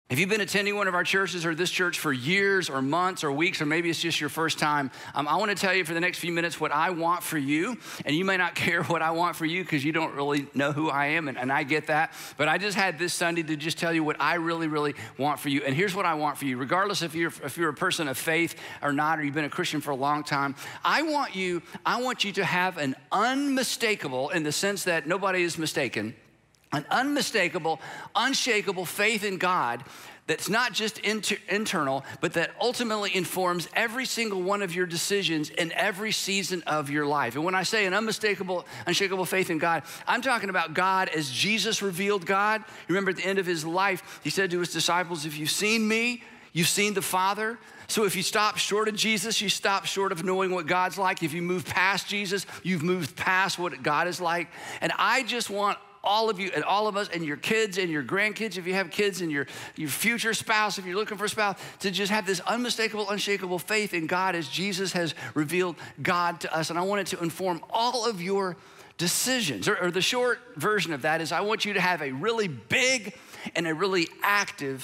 If you've been attending one of our churches or this church for years or months or weeks, or maybe it's just your first time, I want to tell you for the next few minutes what I want for you. And you may not care what I want for you because you don't really know who I am, and I get that. But I just had this Sunday to just tell you what I really, really want for you. And here's what I want for you. Regardless if you're a person of faith or not, or you've been a Christian for a long time, I want you to have an unmistakable, in the sense that nobody is mistaken, an unmistakable, unshakable faith in God that's not just internal, but that ultimately informs every single one of your decisions in every season of your life. And when I say an unmistakable, unshakable faith in God, I'm talking about God as Jesus revealed God. Remember at the end of his life, he said to his disciples, if you've seen me, you've seen the Father. So if you stop short of Jesus, you stop short of knowing what God's like. If you move past Jesus, you've moved past what God is like. And I just want all of you and all of us and your kids and your grandkids, if you have kids, and your future spouse, if you're looking for a spouse, to just have this unmistakable, unshakable faith in God as Jesus has revealed God to us. And I want it to inform all of your decisions. Or the short version of that is I want you to have a really big and a really active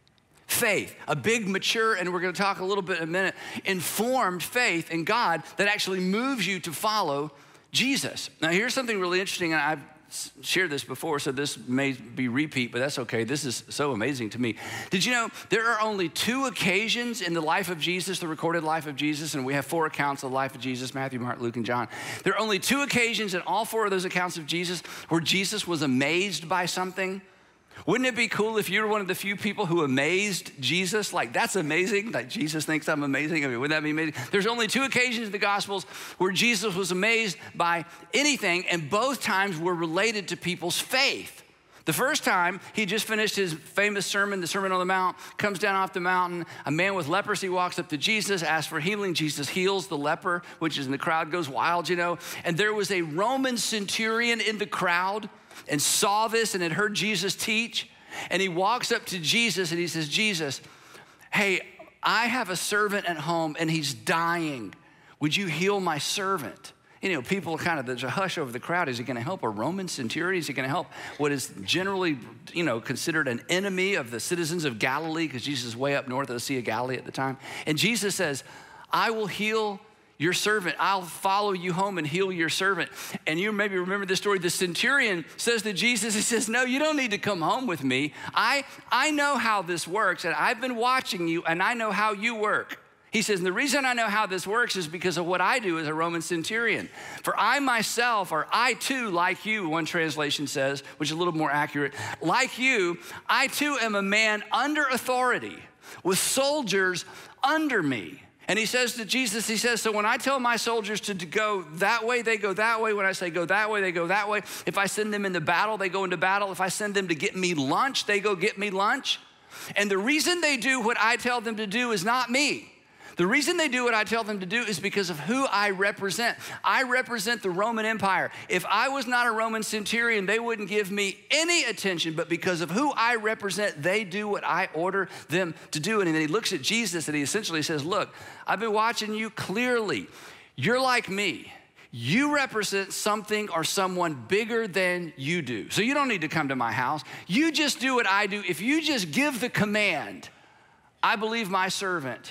faith, a big, mature, and we're going to talk a little bit in a minute, informed faith in God that actually moves you to follow Jesus. Now, here's something really interesting, and I've shared this before, so this may be repeat, but that's okay. This is so amazing to me. Did you know there are only 2 occasions in the life of Jesus, the recorded life of Jesus, and we have 4 accounts of the life of Jesus, Matthew, Mark, Luke, and John. There are only 2 occasions in all 4 of those accounts of Jesus where Jesus was amazed by something. Wouldn't it be cool if you were one of the few people who amazed Jesus? Like, that's amazing. Like, Jesus thinks I'm amazing. I mean, wouldn't that be amazing? There's only 2 occasions in the Gospels where Jesus was amazed by anything, and both times were related to people's faith. The first time, he just finished his famous sermon, the Sermon on the Mount, comes down off the mountain. A man with leprosy walks up to Jesus, asks for healing. Jesus heals the leper, which is in the crowd, goes wild, you know. And there was a Roman centurion in the crowd and saw this and had heard Jesus teach. And he walks up to Jesus and he says, Jesus, hey, I have a servant at home and he's dying. Would you heal my servant? You know, people there's a hush over the crowd. Is he gonna help a Roman centurion? Is he gonna help what is generally, considered an enemy of the citizens of Galilee, because Jesus is way up north of the Sea of Galilee at the time. And Jesus says, I will heal your servant. I'll follow you home and heal your servant. And you maybe remember this story. The centurion says to Jesus, he says, no, you don't need to come home with me. I know how this works, and I've been watching you, and I know how you work. He says, and the reason I know how this works is because of what I do as a Roman centurion. For I myself, or I too, like you, one translation says, which is a little more accurate, like you, I too am a man under authority with soldiers under me. And he says to Jesus, he says, so when I tell my soldiers to go that way, they go that way. When I say go that way, they go that way. If I send them into battle, they go into battle. If I send them to get me lunch, they go get me lunch. And the reason they do what I tell them to do is not me. The reason they do what I tell them to do is because of who I represent. I represent the Roman Empire. If I was not a Roman centurion, they wouldn't give me any attention, but because of who I represent, they do what I order them to do. And then he looks at Jesus and he essentially says, look, I've been watching you clearly. You're like me. You represent something or someone bigger than you do. So you don't need to come to my house. You just do what I do. If you just give the command, I believe my servant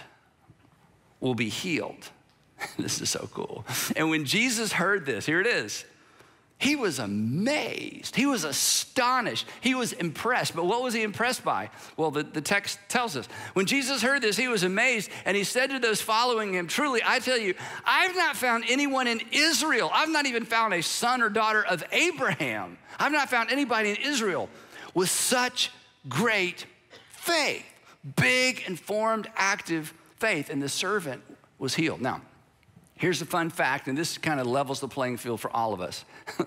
will be healed. This is so cool. And when Jesus heard this, here it is, he was amazed. He was astonished. He was impressed. But what was he impressed by? Well, the text tells us. When Jesus heard this, he was amazed, and he said to those following him, truly, I tell you, I've not found anyone in Israel. I've not even found a son or daughter of Abraham. I've not found anybody in Israel with such great faith, big, informed, active faith, and the servant was healed. Now, here's the fun fact, and this kind of levels the playing field for all of us.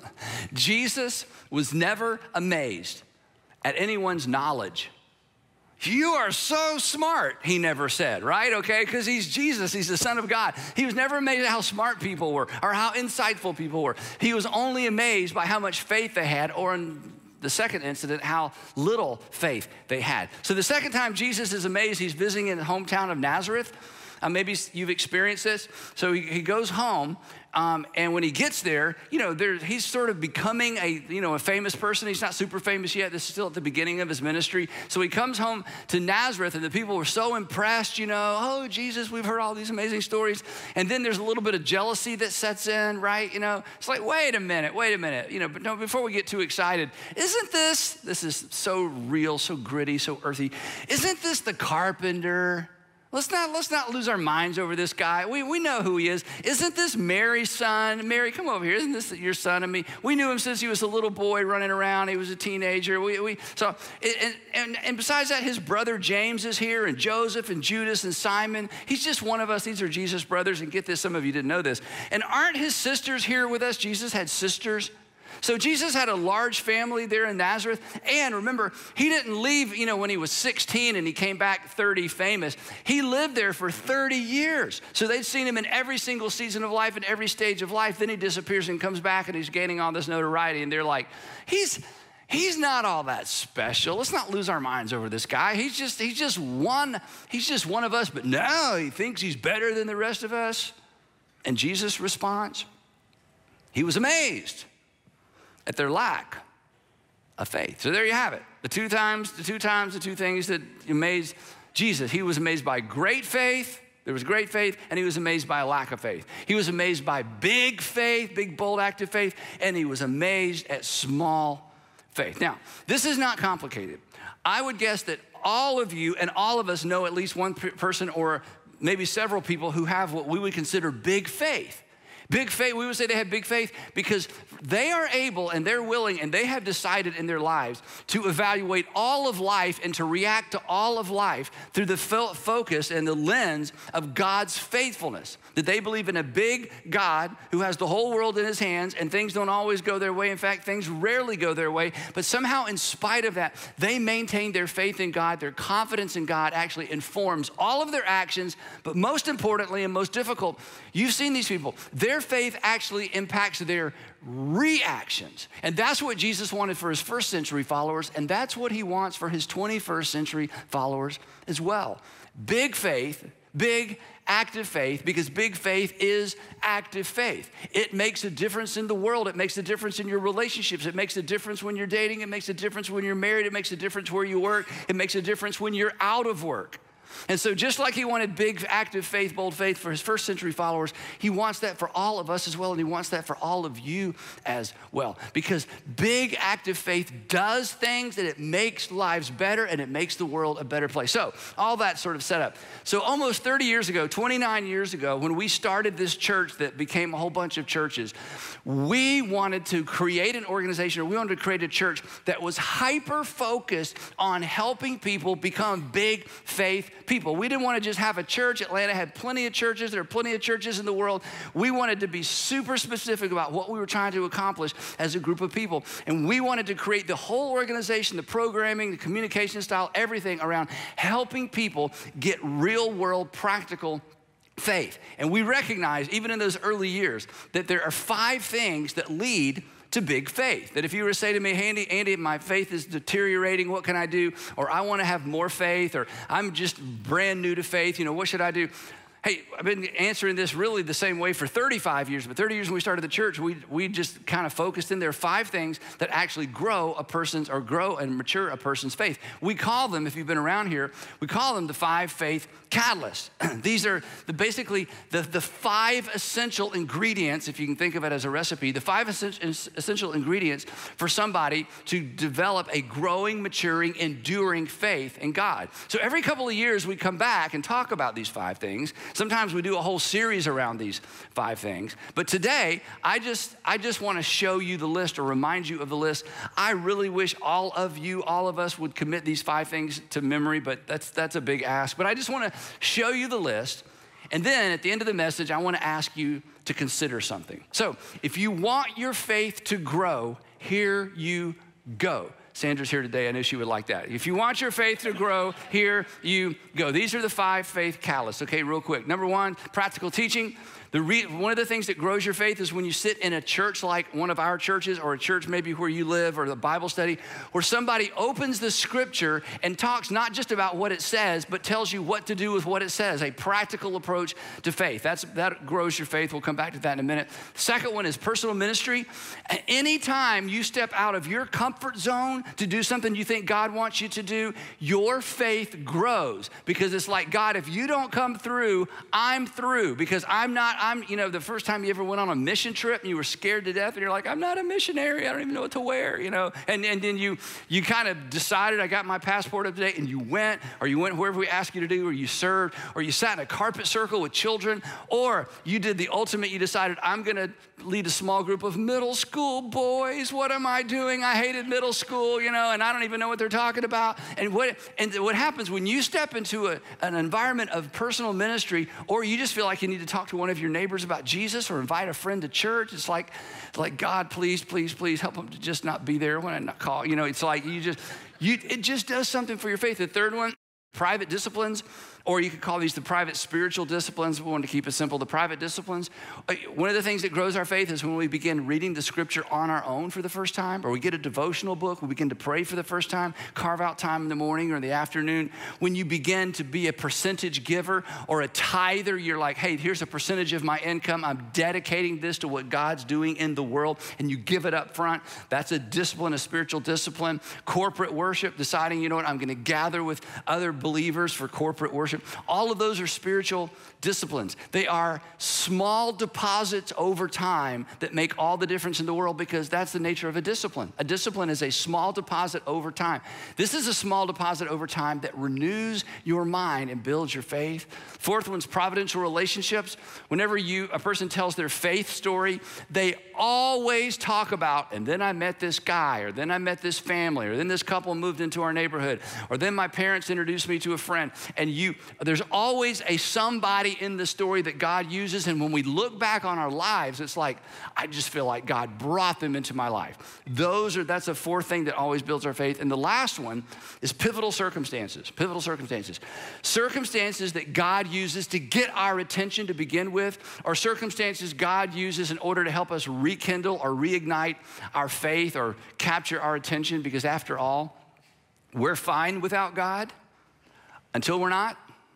Jesus was never amazed at anyone's knowledge. You are so smart, he never said, right? Okay, because he's Jesus, he's the Son of God. He was never amazed at how smart people were or how insightful people were. He was only amazed by how much faith they had, or in the second incident, how little faith they had. So the second time Jesus is amazed, he's visiting in the hometown of Nazareth. Maybe you've experienced this. So he goes home, and when he gets there, he's sort of becoming a famous person. He's not super famous yet. This is still at the beginning of his ministry. So he comes home to Nazareth, and the people were so impressed, oh, Jesus, we've heard all these amazing stories. And then there's a little bit of jealousy that sets in, right? It's like, wait a minute. But no, before we get too excited, isn't this is so real, so gritty, so earthy. Isn't this the carpenter? Let's not lose our minds over this guy. We know who he is. Isn't this Mary's son? Mary, come over here. Isn't this your son? We knew him since he was a little boy running around. He was a teenager. And besides that, his brother James is here, and Joseph and Judas and Simon. He's just one of us. These are Jesus' brothers. And get this, some of you didn't know this. And aren't his sisters here with us? Jesus had sisters. So Jesus had a large family there in Nazareth. And remember, he didn't leave, when he was 16 and he came back 30 famous. He lived there for 30 years. So they'd seen him in every single season of life and every stage of life. Then he disappears and comes back, and he's gaining all this notoriety. And they're like, he's not all that special. Let's not lose our minds over this guy. He's just one of us. But now he thinks he's better than the rest of us. And Jesus responds, he was amazed at their lack of faith. So there you have it. The two things that amazed Jesus. He was amazed by great faith. There was great faith, and he was amazed by a lack of faith. He was amazed by big faith, big, bold, active faith, and he was amazed at small faith. Now, this is not complicated. I would guess that all of you and all of us know at least one person or maybe several people who have what we would consider big faith. Big faith, we would say they have big faith because they are able and they're willing and they have decided in their lives to evaluate all of life and to react to all of life through the focus and the lens of God's faithfulness. That they believe in a big God who has the whole world in his hands, and things don't always go their way. In fact, things rarely go their way. But somehow, in spite of that, they maintain their faith in God. Their confidence in God actually informs all of their actions. But most importantly and most difficult, you've seen these people. Their faith actually impacts their reactions. And that's what Jesus wanted for his first century followers, and that's what he wants for his 21st century followers as well. Big faith, big active faith, because big faith is active faith. It makes a difference in the world. It makes a difference in your relationships. It makes a difference when you're dating. It makes a difference when you're married. It makes a difference where you work. It makes a difference when you're out of work. And so just like he wanted big, active faith, bold faith for his first century followers, he wants that for all of us as well, and he wants that for all of you as well. Because big, active faith does things, and it makes lives better, and it makes the world a better place. So all that sort of set up. So almost 30 years ago, 29 years ago, when we started this church that became a whole bunch of churches, we wanted to create an organization, or we wanted to create a church that was hyper-focused on helping people become big faith people. We didn't want to just have a church. Atlanta had plenty of churches. There are plenty of churches in the world. We wanted to be super specific about what we were trying to accomplish as a group of people. And we wanted to create the whole organization, the programming, the communication style, everything around helping people get real world practical faith. And we recognize, even in those early years, that there are 5 things that lead to big faith. That if you were to say to me, hey, Andy, my faith is deteriorating, what can I do? Or I want to have more faith, or I'm just brand new to faith, what should I do? Hey, I've been answering this really the same way for 35 years, but 30 years when we started the church, we just kind of focused in. There are 5 things that actually grow and mature a person's faith. We call them, if you've been around here, we call them the 5 faith catalysts. These are basically the 5 essential ingredients, if you can think of it as a recipe, the 5 essential ingredients for somebody to develop a growing, maturing, enduring faith in God. So every couple of years, we come back and talk about these 5 things. Sometimes we do a whole series around these 5 things. But today, I just want to show you the list or remind you of the list. I really wish all of us would commit these 5 things to memory, but that's a big ask. But I just want to show you the list. And then at the end of the message, I want to ask you to consider something. So if you want your faith to grow, here you go. Sandra's here today. I know she would like that. If you want your faith to grow, here you go. These are the 5 faith catalysts. Okay, real quick. Number 1, practical teaching. One of the things that grows your faith is when you sit in a church like one of our churches, or a church maybe where you live, or the Bible study, where somebody opens the scripture and talks not just about what it says, but tells you what to do with what it says, a practical approach to faith. That grows your faith. We'll come back to that in a minute. Second one is personal ministry. Anytime you step out of your comfort zone to do something you think God wants you to do, your faith grows, because it's like, God, if you don't come through, I'm through, because the first time you ever went on a mission trip and you were scared to death and you're like, I'm not a missionary. I don't even know what to wear, and then you kind of decided, I got my passport up to date, and you went wherever we asked you to do, or you served, or you sat in a carpet circle with children, or you did the ultimate, you decided, I'm gonna lead a small group of middle school boys. What am I doing? I hated middle school, and I don't even know what they're talking about. And what happens when you step into an environment of personal ministry, or you just feel like you need to talk to one of your neighbors about Jesus, or invite a friend to church, it's like God, please, please, please help them to just not be there when I call. It's like it just does something for your faith. The third one, private disciplines, or you could call these the private spiritual disciplines. We want to keep it simple. The private disciplines. One of the things that grows our faith is when we begin reading the scripture on our own for the first time, or we get a devotional book, we begin to pray for the first time, carve out time in the morning or in the afternoon. When you begin to be a percentage giver or a tither, you're like, hey, here's a percentage of my income. I'm dedicating this to what God's doing in the world, and you give it up front. That's a discipline, a spiritual discipline. Corporate worship, deciding, I'm going to gather with other believers for corporate worship. All of those are spiritual disciplines. They are small deposits over time that make all the difference in the world, because that's the nature of a discipline. A discipline is a small deposit over time. This is a small deposit over time that renews your mind and builds your faith. Fourth one's providential relationships. Whenever a person tells their faith story, they always talk about, and then I met this guy, or then I met this family, or then this couple moved into our neighborhood, or then my parents introduced me to a friend. And there's always a somebody in the story that God uses, and when we look back on our lives, it's like, I just feel like God brought them into my life. That's a fourth thing that always builds our faith. And the last one is pivotal circumstances. Pivotal circumstances. Circumstances that God uses to get our attention to begin with, or circumstances God uses in order to help us rekindle or reignite our faith or capture our attention, because after all, we're fine without God until we're not.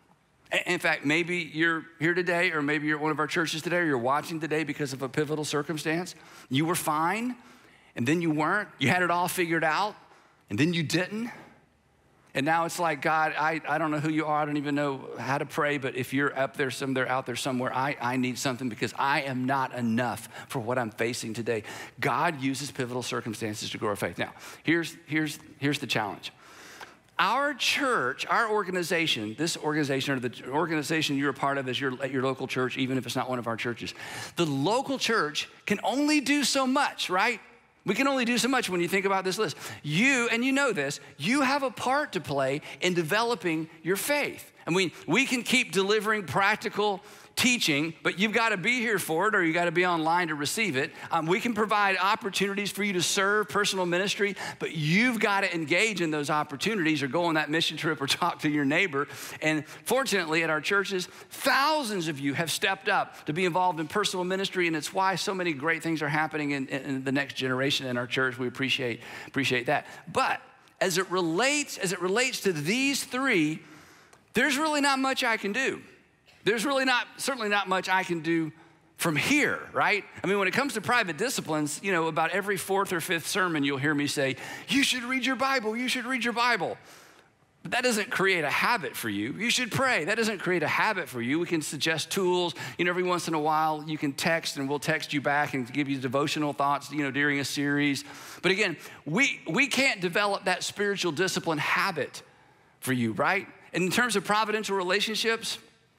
In fact, maybe you're here today, or maybe you're at one of our churches today, or you're watching today because of a pivotal circumstance. You were fine, and then you weren't. You had it all figured out, and then you didn't. And now it's like, God, I don't know who you are. I don't even know how to pray, but if you're out there somewhere, I need something, because I am not enough for what I'm facing today. God uses pivotal circumstances to grow our faith. Now, here's the challenge. Our church, our organization, this organization, or the organization you're a part of at your local church, even if it's not one of our churches, the local church can only do so much, right? We can only do so much when you think about this list. You know this, you have a part to play in developing your faith. And we can keep delivering practical teaching, but you've got to be here for it, or you got to be online to receive it. We can provide opportunities for you to serve personal ministry, but you've got to engage in those opportunities, or go on that mission trip, or talk to your neighbor. And fortunately, at our churches, thousands of you have stepped up to be involved in personal ministry, and it's why so many great things are happening in the next generation in our church. We appreciate that. But as it relates to these three, there's really not much I can do. There's certainly not much I can do from here, right? I mean, when it comes to private disciplines, about every fourth or fifth sermon, you'll hear me say, you should read your Bible, you should read your Bible. But that doesn't create a habit for you. You should pray. That doesn't create a habit for you. We can suggest tools. Every once in a while, you can text, and we'll text you back and give you devotional thoughts, during a series. But again, we can't develop that spiritual discipline habit for you, right? And in terms of providential relationships,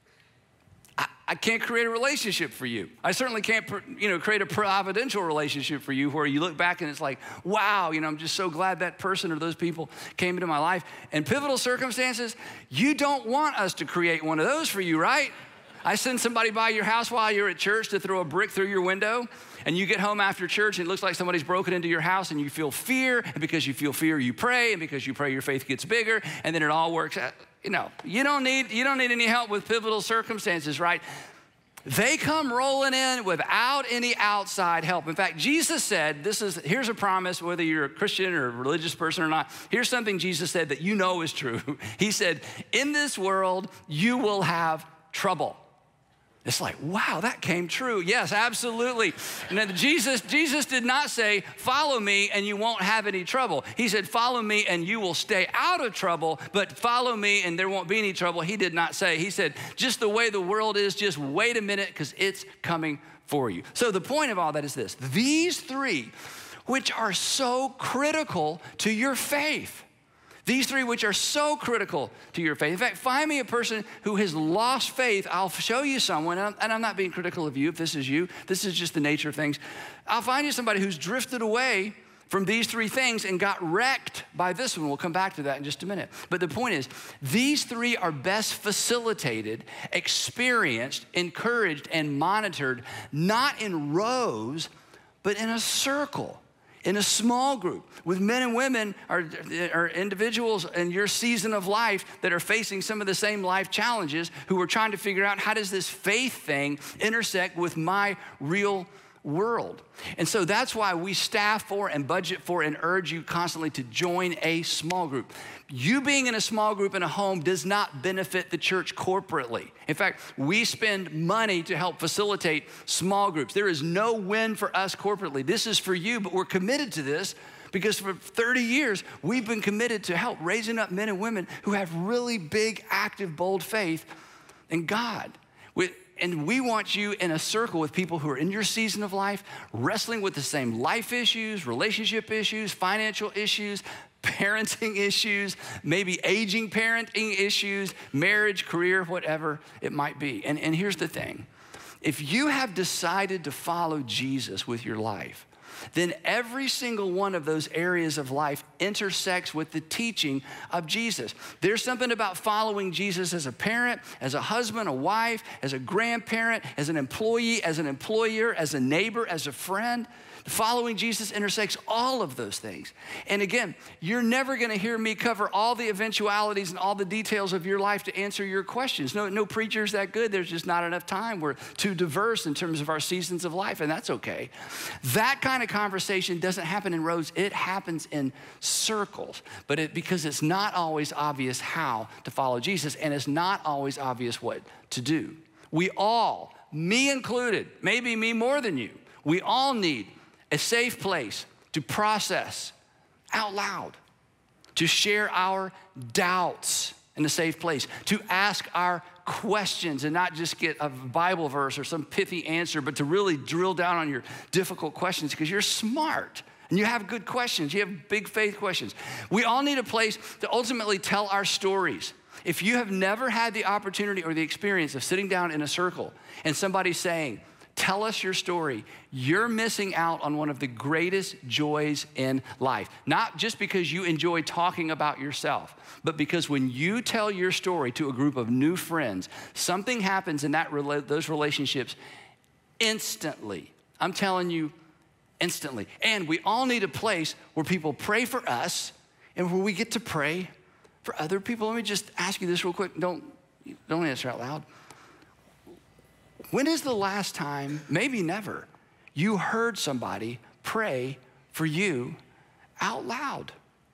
I can't create a relationship for you. I certainly can't, create a providential relationship for you where you look back and it's like, wow, I'm just so glad that person or those people came into my life. And pivotal circumstances, you don't want us to create one of those for you, right? I send somebody by your house while you're at church to throw a brick through your window, and you get home after church and it looks like somebody's broken into your house, and you feel fear, and because you feel fear, you pray, and because you pray, your faith gets bigger, and then it all works out. You don't need any help with pivotal circumstances, right? They come rolling in without any outside help. In fact, Jesus said, here's a promise, whether you're a Christian or a religious person or not. Here's something Jesus said that you know is true. He said, in this world, you will have trouble. It's like, wow, that came true. Yes, absolutely. And Jesus did not say, follow me and you won't have any trouble. He said, follow me and you will stay out of trouble, but follow me and there won't be any trouble. He did not say. He said, just the way the world is, just wait a minute because it's coming for you. So the point of all that is this. These three, which are so critical to your faith, these three which are so critical to your faith. In fact, find me a person who has lost faith. I'll show you someone, and I'm not being critical of you if this is you. This is just the nature of things. I'll find you somebody who's drifted away from these three things and got wrecked by this one. We'll come back to that in just a minute. But the point is, these three are best facilitated, experienced, encouraged, and monitored, not in rows, but in a circle. In a small group with men and women or individuals in your season of life that are facing some of the same life challenges, who are trying to figure out, how does this faith thing intersect with my real world? And so that's why we staff for and budget for and urge you constantly to join a small group. You being in a small group in a home does not benefit the church corporately. In fact, we spend money to help facilitate small groups. There is no win for us corporately. This is for you, but we're committed to this because for 30 years, we've been committed to help raising up men and women who have really big, active, bold faith in God. And we want you in a circle with people who are in your season of life, wrestling with the same life issues, relationship issues, financial issues, parenting issues, maybe aging parenting issues, marriage, career, whatever it might be. And here's the thing. If you have decided to follow Jesus with your life, then every single one of those areas of life intersects with the teaching of Jesus. There's something about following Jesus as a parent, as a husband, a wife, as a grandparent, as an employee, as an employer, as a neighbor, as a friend. Following Jesus intersects all of those things. And again, you're never gonna hear me cover all the eventualities and all the details of your life to answer your questions. No preacher's that good. There's just not enough time. We're too diverse in terms of our seasons of life, and that's okay. That kind of conversation doesn't happen in rows. It happens in circles, because it's not always obvious how to follow Jesus, and it's not always obvious what to do. We all, me included, maybe me more than you, we all need a safe place to process out loud, to share our doubts in a safe place, to ask our questions and not just get a Bible verse or some pithy answer, but to really drill down on your difficult questions because you're smart and you have good questions. You have big faith questions. We all need a place to ultimately tell our stories. If you have never had the opportunity or the experience of sitting down in a circle and somebody saying, tell us your story, you're missing out on one of the greatest joys in life. Not just because you enjoy talking about yourself, but because when you tell your story to a group of new friends, something happens in those relationships instantly. I'm telling you, instantly. And we all need a place where people pray for us and where we get to pray for other people. Let me just ask you this real quick. Don't answer out loud. When is the last time, maybe never, you heard somebody pray for you out loud?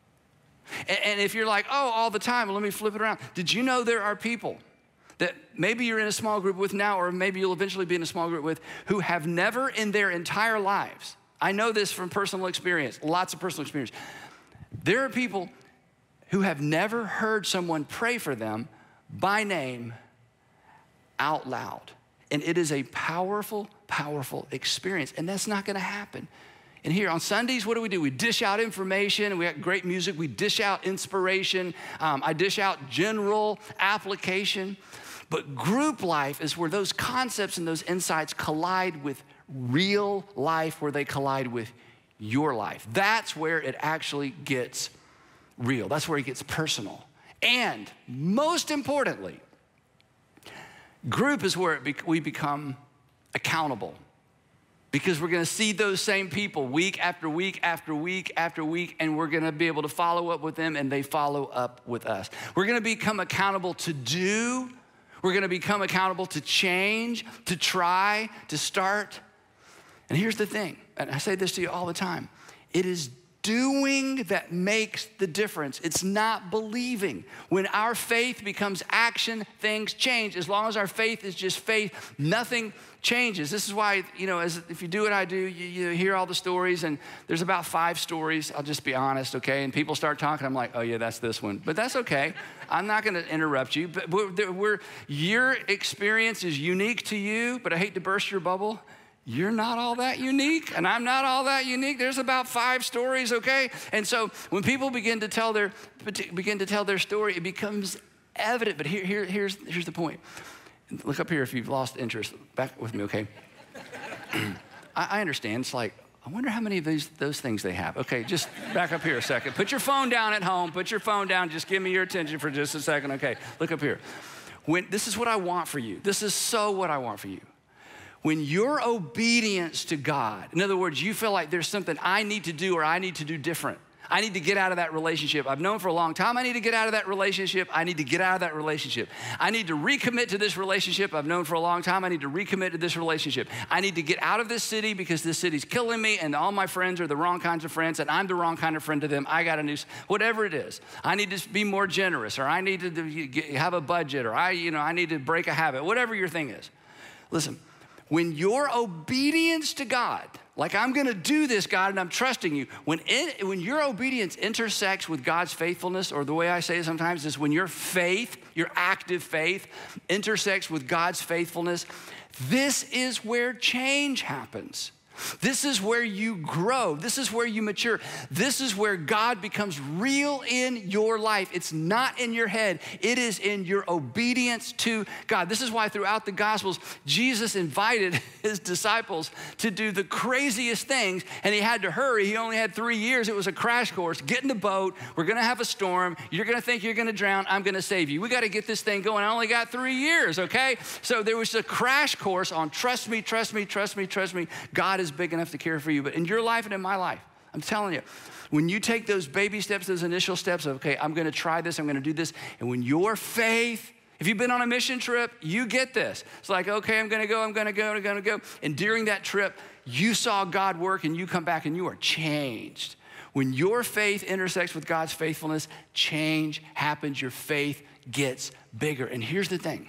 And if you're like, oh, all the time, well, let me flip it around. Did you know there are people that maybe you're in a small group with now, or maybe you'll eventually be in a small group with, who have never in their entire lives, I know this from personal experience, lots of personal experience. There are people who have never heard someone pray for them by name out loud. And it is a powerful, powerful experience. And that's not gonna happen. And here on Sundays, what do? We dish out information. We got great music. We dish out inspiration. I dish out general application. But group life is where those concepts and those insights collide with real life, where they collide with your life. That's where it actually gets real. That's where it gets personal. And most importantly, group is where we become accountable, because we're gonna see those same people week after week after week after week, and we're gonna be able to follow up with them and they follow up with us. We're gonna become accountable to do We're gonna become accountable to change, to try, to start. And here's the thing, and I say this to you all the time. It is doing that makes the difference. It's not believing. When our faith becomes action, things change. As long as our faith is just faith, nothing changes. This is why, if you do what I do, you hear all the stories, and there's about 5 stories, I'll just be honest, okay? And people start talking, I'm like, oh yeah, that's this one. But that's okay. I'm not gonna interrupt you, but your experience is unique to you, but I hate to burst your bubble. You're not all that unique, and I'm not all that unique. There's about 5 stories, okay? And so when people begin to tell their story, it becomes evident. But here's the point. Look up here if you've lost interest. Back with me, okay? I understand. It's like, I wonder how many of those things they have. Okay, just back up here a second. Put your phone down at home. Put your phone down. Just give me your attention for just a second. Okay, look up here. This is what I want for you. This is so what I want for you. When your obedience to God, in other words, you feel like there's something I need to do or I need to do different. I need to get out of that relationship. I've known for a long time I need to get out of that relationship. I need to get out of that relationship. I need to recommit to this relationship. I've known for a long time I need to recommit to this relationship. I need to get out of this city because this city's killing me and all my friends are the wrong kinds of friends and I'm the wrong kind of friend to them. I got a new, whatever it is. I need to be more generous, or I need to have a budget, or I need to break a habit, whatever your thing is. Listen. When your obedience to God, like I'm gonna do this, God, and I'm trusting you, when your obedience intersects with God's faithfulness, or the way I say it sometimes is when your faith, your active faith, intersects with God's faithfulness, this is where change happens. This is where you grow. This is where you mature. This is where God becomes real in your life. It's not in your head. It is in your obedience to God. This is why throughout the Gospels, Jesus invited his disciples to do the craziest things, and he had to hurry. He only had 3 years. It was a crash course. Get in the boat. We're going to have a storm. You're going to think you're going to drown. I'm going to save you. We got to get this thing going. I only got 3 years, okay? So there was a crash course on trust me, trust me, trust me, trust me. God is big enough to care for you. But in your life and in my life, I'm telling you, when you take those baby steps, those initial steps of, okay, I'm going to try this, I'm going to do this, and when your faith, if you've been on a mission trip, you get this. It's like, okay, I'm going to go. And during that trip, you saw God work and you come back and you are changed. When your faith intersects with God's faithfulness, change happens. Your faith gets bigger. And here's the thing.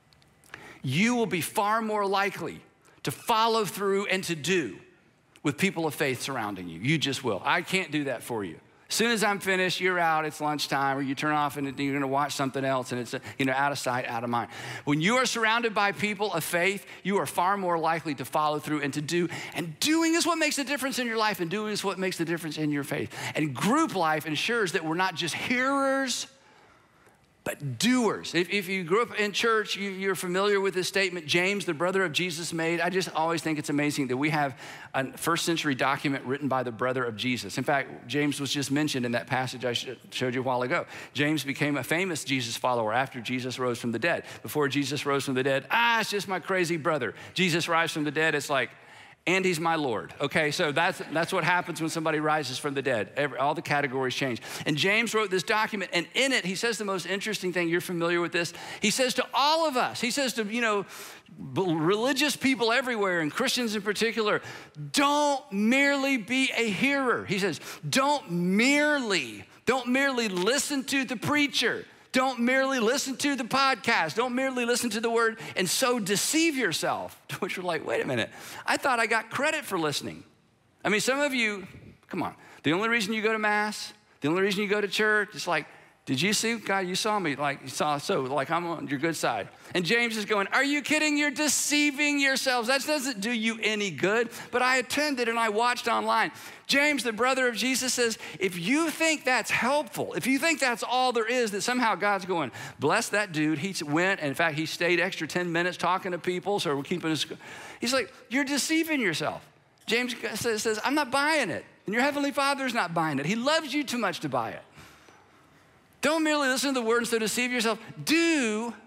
You will be far more likely to follow through and to do with people of faith surrounding you. You just will. I can't do that for you. As soon as I'm finished, you're out, it's lunchtime, or you turn off and you're gonna watch something else and it's out of sight, out of mind. When you are surrounded by people of faith, you are far more likely to follow through and to do. And doing is what makes the difference in your life, and doing is what makes the difference in your faith. And group life ensures that we're not just hearers, but doers. If you grew up in church, you're familiar with this statement James, the brother of Jesus, made. I just always think it's amazing that we have a first century document written by the brother of Jesus. In fact, James was just mentioned in that passage I showed you a while ago. James became a famous Jesus follower after Jesus rose from the dead. Before Jesus rose from the dead, it's just my crazy brother. Jesus rises from the dead, it's like, and he's my Lord, okay? So that's what happens when somebody rises from the dead. All the categories change. And James wrote this document, and in it, he says the most interesting thing. You're familiar with this. He says to all of us, he says to, religious people everywhere, and Christians in particular, don't merely be a hearer. He says, don't merely listen to the preacher. Don't merely listen to the podcast. Don't merely listen to the word and so deceive yourself. To which you're like, wait a minute. I thought I got credit for listening. I mean, some of you, come on. The only reason you go to Mass, the only reason you go to church, it's like, did you see, God, you saw me, like I'm on your good side. And James is going, are you kidding? You're deceiving yourselves. That doesn't do you any good. But I attended and I watched online. James, the brother of Jesus, says, if you think that's helpful, if you think that's all there is, that somehow God's going, bless that dude. He went, and in fact, he stayed extra 10 minutes talking to people, so we're keeping his, he's like, you're deceiving yourself. James says, I'm not buying it. And your heavenly Father's not buying it. He loves you too much to buy it. Don't merely listen to the word and so deceive yourself. Do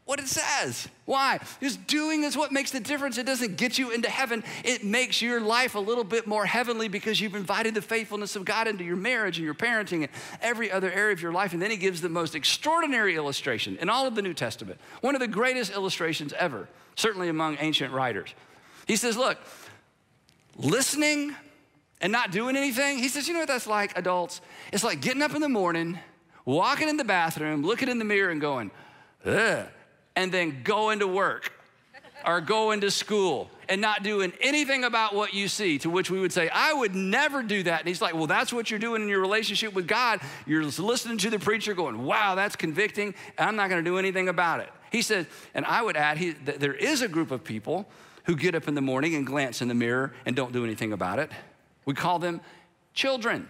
what it says. Why? Because doing is what makes the difference. It doesn't get you into heaven. It makes your life a little bit more heavenly because you've invited the faithfulness of God into your marriage and your parenting and every other area of your life. And then he gives the most extraordinary illustration in all of the New Testament, one of the greatest illustrations ever, certainly among ancient writers. He says, look, listening and not doing anything, he says, you know what that's like, adults? It's like getting up in the morning, walking in the bathroom, looking in the mirror and going, ugh, and then going to work or going to school and not doing anything about what you see, to which we would say, I would never do that. And he's like, well, that's what you're doing in your relationship with God. You're listening to the preacher going, wow, that's convicting, and I'm not gonna do anything about it. He said, and I would add, that there is a group of people who get up in the morning and glance in the mirror and don't do anything about it. We call them children.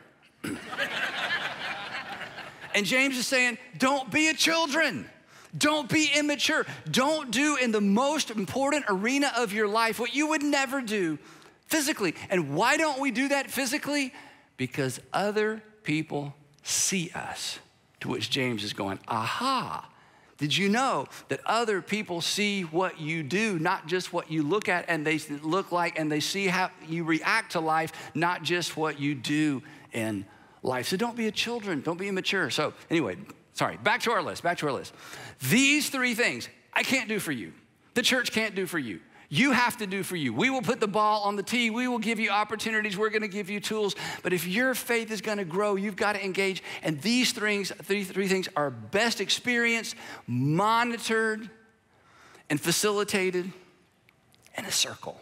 And James is saying, don't be a children. Don't be immature. Don't do in the most important arena of your life what you would never do physically. And why don't we do that physically? Because other people see us. To which James is going, aha. Did you know that other people see what you do, not just what you look at and they look like, and they see how you react to life, not just what you do in life. So don't be a children, don't be immature. So anyway, back to our list. These three things I can't do for you. The church can't do for you. You have to do for you. We will put the ball on the tee. We will give you opportunities. We're gonna give you tools. But if your faith is gonna grow, you've gotta engage. And these three things are best experienced, monitored, and facilitated in a circle,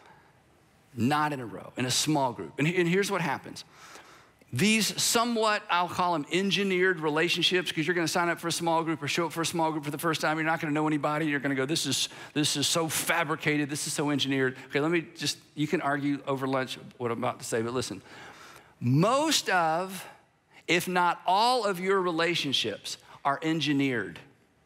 not in a row, in a small group. And here's what happens. These somewhat, I'll call them engineered relationships, because you're gonna sign up for a small group or show up for a small group for the first time. You're not gonna know anybody. You're gonna go, this is so fabricated. This is so engineered. Okay, you can argue over lunch what I'm about to say, but listen. Most of, if not all of your relationships are engineered.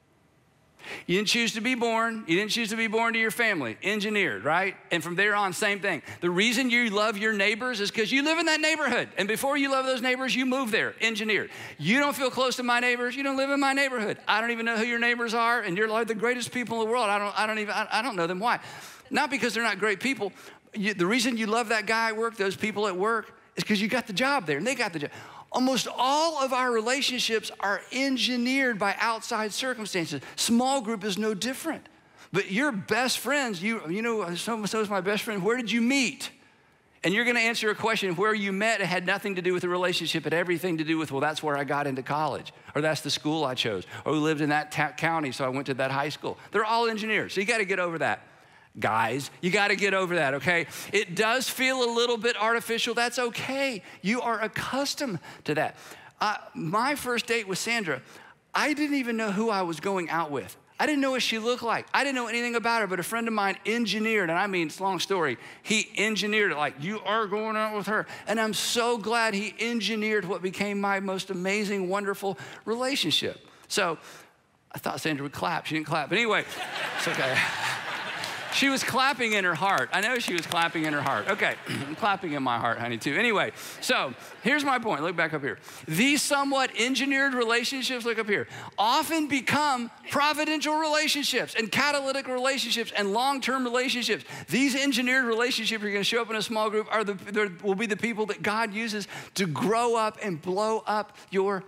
You didn't choose to be born. You didn't choose to be born to your family. Engineered, right? And from there on, same thing. The reason you love your neighbors is because you live in that neighborhood. And before you love those neighbors, you move there. Engineered. You don't feel close to my neighbors. You don't live in my neighborhood. I don't even know who your neighbors are. And you're like the greatest people in the world. I don't know them. Why? Not because they're not great people. The reason you love that guy at work, those people at work, is because you got the job there and they got the job. Almost all of our relationships are engineered by outside circumstances. Small group is no different. But your best friends, you know, so is my best friend, where did you meet? And you're gonna answer a question where you met. It had nothing to do with the relationship. It had everything to do with, well, that's where I got into college, or that's the school I chose, or we lived in that county, so I went to that high school. They're all engineers, so you gotta get over that. Guys, you gotta get over that, okay? It does feel a little bit artificial. That's okay. You are accustomed to that. My first date with Sandra, I didn't even know who I was going out with. I didn't know what she looked like. I didn't know anything about her, but a friend of mine engineered, and I mean, it's a long story. He engineered it like, you are going out with her. And I'm so glad he engineered what became my most amazing, wonderful relationship. So I thought Sandra would clap. She didn't clap, but anyway, it's okay. She was clapping in her heart. I know she was clapping in her heart. Okay, I'm clapping in my heart, honey, too. Anyway, so here's my point. Look back up here. These somewhat engineered relationships, look up here, often become providential relationships and catalytic relationships and long-term relationships. These engineered relationships are gonna show up in a small group will be the people that God uses to grow up and blow up your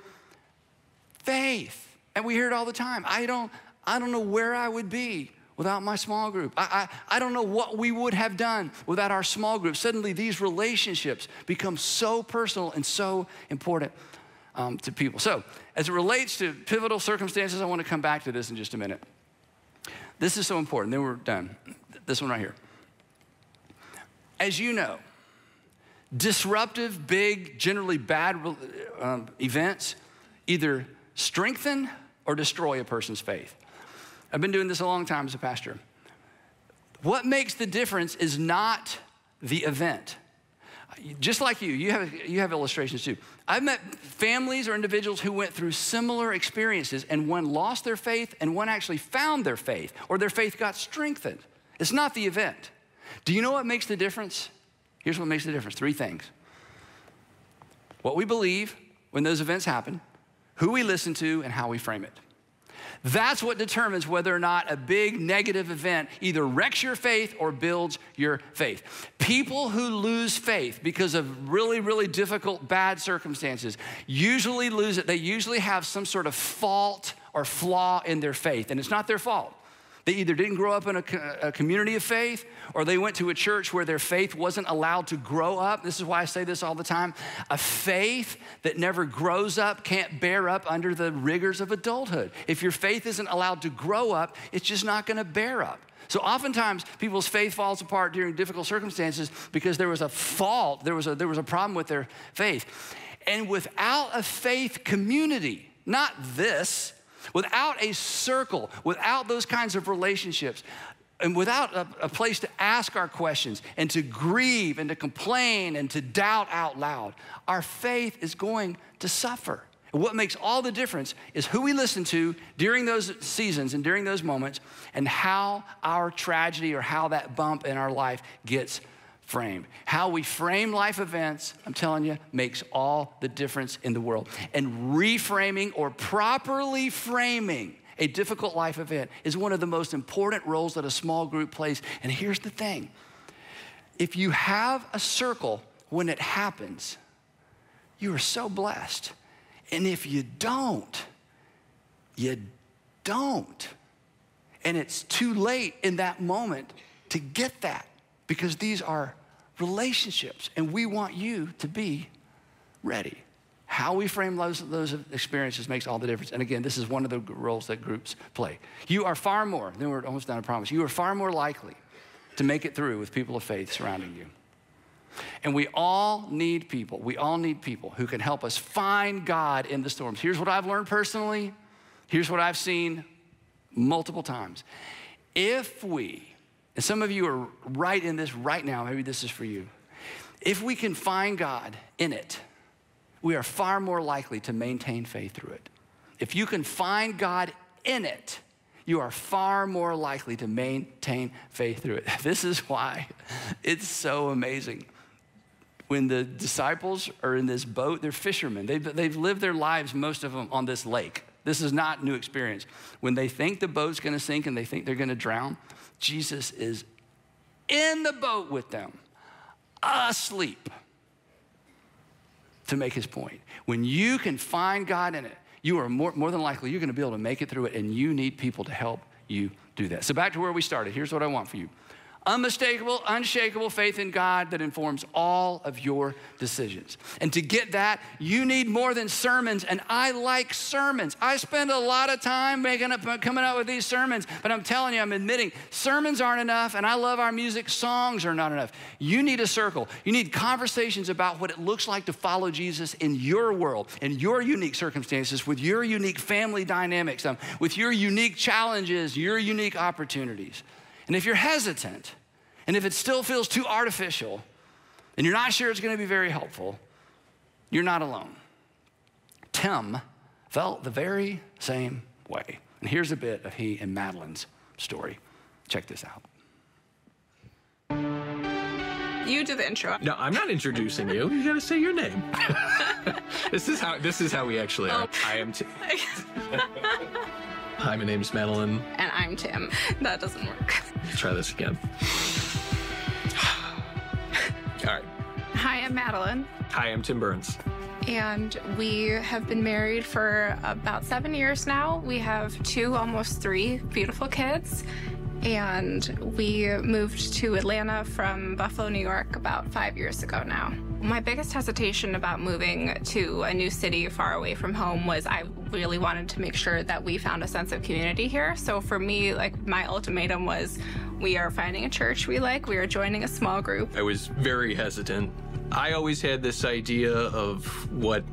faith. And we hear it all the time. I don't know where I would be without my small group. I don't know what we would have done without our small group. Suddenly these relationships become so personal and so important to people. So as it relates to pivotal circumstances, I want to come back to this in just a minute. This is so important, then we're done. This one right here. As you know, disruptive, big, generally bad events either strengthen or destroy a person's faith. I've been doing this a long time as a pastor. What makes the difference is not the event. Just like you have illustrations too. I've met families or individuals who went through similar experiences, and one lost their faith and one actually found their faith, or their faith got strengthened. It's not the event. Do you know what makes the difference? Here's what makes the difference, 3 things. What we believe when those events happen, who we listen to, and how we frame it. That's what determines whether or not a big negative event either wrecks your faith or builds your faith. People who lose faith because of really, really difficult, bad circumstances usually lose it. They usually have some sort of fault or flaw in their faith, and it's not their fault. They either didn't grow up in a community of faith, or they went to a church where their faith wasn't allowed to grow up. This is why I say this all the time. A faith that never grows up can't bear up under the rigors of adulthood. If your faith isn't allowed to grow up, it's just not gonna bear up. So oftentimes people's faith falls apart during difficult circumstances because there was a fault, there was a problem with their faith. And without a faith community, not this, without a circle, without those kinds of relationships, and without a place to ask our questions and to grieve and to complain and to doubt out loud, our faith is going to suffer. And what makes all the difference is who we listen to during those seasons and during those moments, and how our tragedy or how that bump in our life gets framed. How we frame life events, I'm telling you, makes all the difference in the world. And reframing or properly framing a difficult life event is one of the most important roles that a small group plays. And here's the thing. If you have a circle when it happens, you are so blessed. And if you don't, you don't. And it's too late in that moment to get that, because these are relationships, and we want you to be ready. How we frame those experiences makes all the difference. And again, this is one of the roles that groups play. You are far more, then we're almost done, I promise. You are far more likely to make it through with people of faith surrounding you. And we all need people. We all need people who can help us find God in the storms. Here's what I've learned personally. Here's what I've seen multiple times. If we, and some of you are right in this right now, maybe this is for you. If we can find God in it, we are far more likely to maintain faith through it. If you can find God in it, you are far more likely to maintain faith through it. This is why it's so amazing. When the disciples are in this boat, they're fishermen. They've lived their lives, most of them, on this lake. This is not new experience. When they think the boat's gonna sink and they think they're gonna drown, Jesus is in the boat with them, asleep, to make his point. When you can find God in it, you are more than likely, you're gonna be able to make it through it, and you need people to help you do that. So back to where we started. Here's what I want for you. Unmistakable, unshakable faith in God that informs all of your decisions. And to get that, you need more than sermons, and I like sermons. I spend a lot of time coming up with these sermons, but I'm telling you, I'm admitting, sermons aren't enough, and I love our music, songs are not enough. You need a circle. You need conversations about what it looks like to follow Jesus in your world, in your unique circumstances, with your unique family dynamics, with your unique challenges, your unique opportunities. And if you're hesitant, and if it still feels too artificial, and you're not sure it's gonna be very helpful, you're not alone. Tim felt the very same way. And here's a bit of he and Madeline's story. Check this out. You do the intro. No, I'm not introducing you. You gotta say your name. This is how we actually are. I am Tim. Hi, my name's Madeline. And I'm Tim. That doesn't work. Let's try this again. All right. Hi, I'm Madeline. Hi, I'm Tim Burns. And we have been married for about 7 years now. We have 2, almost 3 beautiful kids. And we moved to Atlanta from Buffalo, New York about 5 years ago now. My biggest hesitation about moving to a new city far away from home was I really wanted to make sure that we found a sense of community here. So for me, like, my ultimatum was, we are finding a church we like, we are joining a small group. I was very hesitant. I always had this idea of what,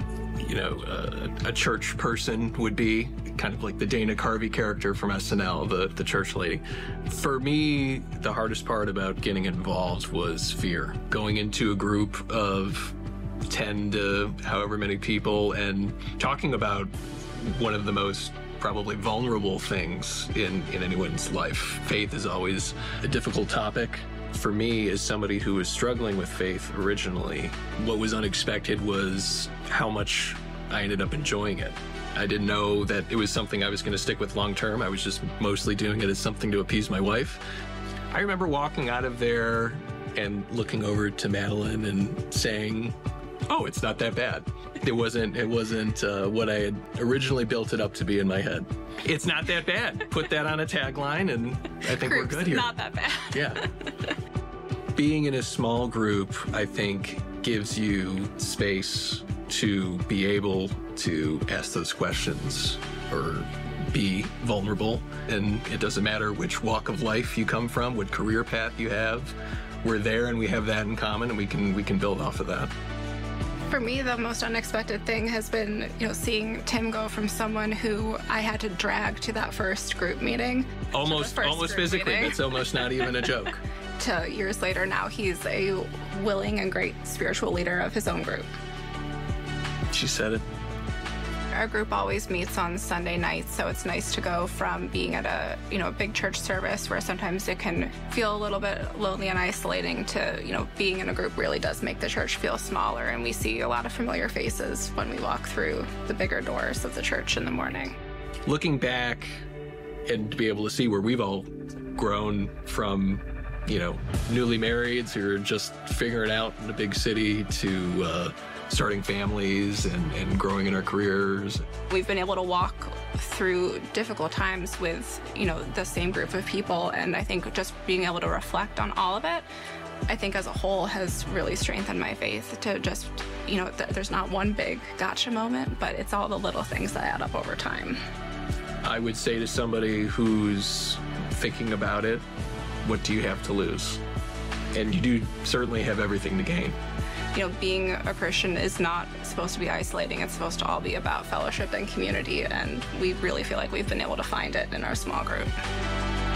a church person would be, kind of like the Dana Carvey character from SNL, the church lady. For me, the hardest part about getting involved was fear. Going into a group of 10 to however many people and talking about one of the most probably vulnerable things in anyone's life. Faith is always a difficult topic. For me, as somebody who was struggling with faith originally, what was unexpected was how much I ended up enjoying it. I didn't know that it was something I was going to stick with long term. I was just mostly doing it as something to appease my wife. I remember walking out of there and looking over to Madeline and saying, oh, it's not that bad. It wasn't what I had originally built it up to be in my head. It's not that bad. Put that on a tagline and I think we're good here. Not that bad. Yeah. Being in a small group, I think, gives you space to be able to ask those questions or be vulnerable. And it doesn't matter which walk of life you come from, what career path you have. We're there and we have that in common, and we can build off of that. For me, the most unexpected thing has been, seeing Tim go from someone who I had to drag to that first group meeting. Almost physically. Meeting. It's almost not even a joke. To years later now, he's a willing and great spiritual leader of his own group. She said it. Our group always meets on Sunday nights, so it's nice to go from being at a big church service where sometimes it can feel a little bit lonely and isolating to being in a group really does make the church feel smaller, and we see a lot of familiar faces when we walk through the bigger doors of the church in the morning. Looking back and to be able to see where we've all grown from, newly marrieds who are just figuring it out in a big city to starting families and growing in our careers. We've been able to walk through difficult times with, the same group of people, and I think just being able to reflect on all of it, I think as a whole has really strengthened my faith to just, there's not one big gotcha moment, but it's all the little things that add up over time. I would say to somebody who's thinking about it, what do you have to lose? And you do certainly have everything to gain. Being a Christian is not supposed to be isolating. It's supposed to all be about fellowship and community, and we really feel like we've been able to find it in our small group.